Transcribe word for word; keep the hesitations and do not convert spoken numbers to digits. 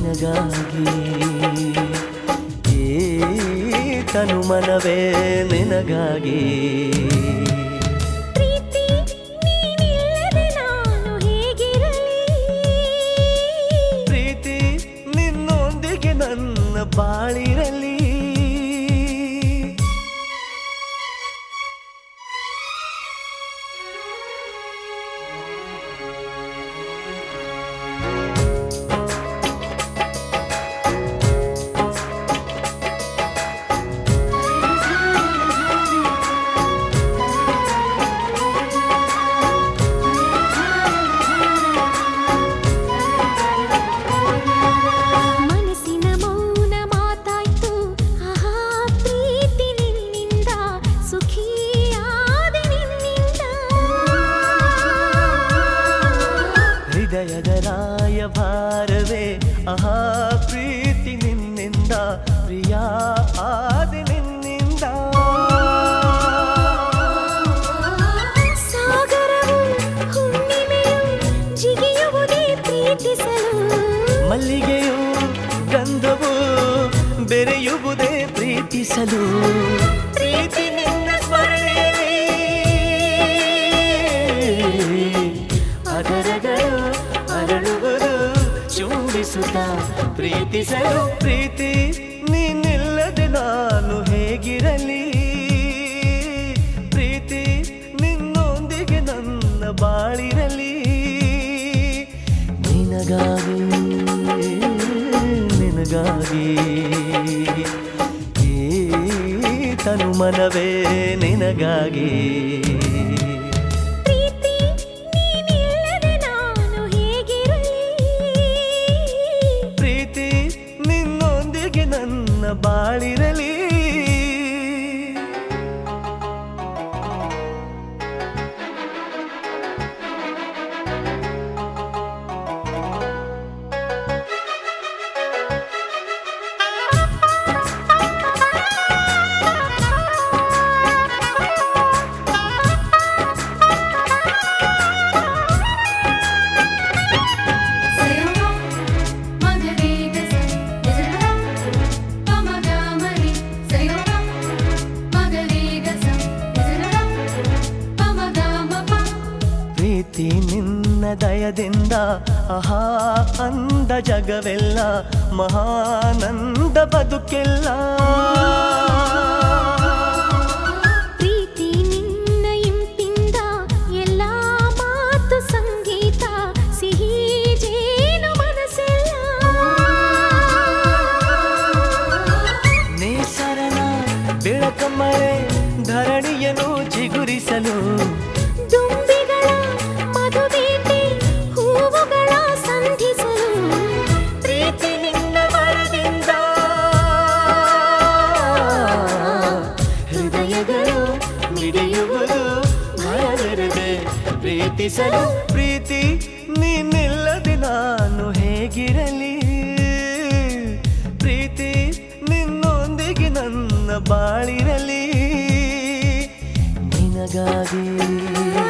ನಿನಗಾಗಿ ಈ ತನು ಮನವೇ ನಿನಗಾಗಿ ಪ್ರೀತಿ ನಿನ್ನೊಂದಿಗೆ ನನ್ನ ಬಾಳಿರಲಿ ಹೃದಯದ ರಾಯಭಾರವೇ ಆಹಾ ಪ್ರೀತಿ ನಿನ್ನಿಂದ ಪ್ರಿಯ ಆದೆ ನಿನ್ನಿಂದ ಸಾಗರವು ಹುಣ್ಣಿಮೆಯು ಜಿಗಿಯುವುದೇ ಪ್ರೀತಿಸಲು ಮಲ್ಲಿಗೆಯು ಗಂಧವು ಬೆರೆಯುವುದೇ ಪ್ರೀತಿಸಲು ಪ್ರೀತಿ ನಿನ್ನ ಸ್ಮರಣೆಯಲ್ಲಿ ಅದರಗಳು ಅರಳುವುದು ಚುಂಬಿಸುತ್ತ ಪ್ರೀತಿಸಲು ಪ್ರೀತಿ ನೀನಿಲ್ಲದೆ ನಾನು ಹೇಗಿರಲಿ ಪ್ರೀತಿ ನಿನ್ನೊಂದಿಗೆ ನನ್ನ ಬಾಳಿರಲಿ ನಿನಗಾಗಿ ನಿನಗಾಗಿ ಈ ತನು ಮನವೇ ನಿನಗಾಗಿ ನನ್ನ ಬಾಳಿರಲಿ ಪ್ರೀತಿ ನಿನ್ನ ದಯದಿಂದ ಆಹಾ ಅಂದ ಜಗವೆಲ್ಲ ಮಹಾನಂದ ಬದುಕೆಲ್ಲ ಪ್ರೀತಿ ನಿನ್ನ ಇಂಪಿಂದ ಎಲ್ಲ ಮಾತು ಸಂಗೀತ ಸಿಹಿ ಜೇನು ಮನಸ್ಸೆಲ್ಲ ನೇಸರನ ಬೆಳಕ ಮಳೆ ಧರಣಿಯನ್ನು ಚಿಗುರಿಸಲು ದುಂಬಿಗಳ ಮಧುಬೇಟೆ ಹೂವುಗಳ ಸಂಧಿಸಲು ಪ್ರೀತಿ ನಿನ್ನ ವರದಿಂದ ಹೃದಯಗಳು ಮಿಡಿಯುವುದು ಭಯವಿರದೆ ಪ್ರೀತಿಸಲು ಪ್ರೀತಿ ನೀನಿಲ್ಲದೆ ನಾನು ಹೇಗಿರಲಿ ಪ್ರೀತಿ ನಿನ್ನೊಂದಿಗೆ ನನ್ನ ಬಾಳಿರಲಿ ನಿನಗಾಗಿ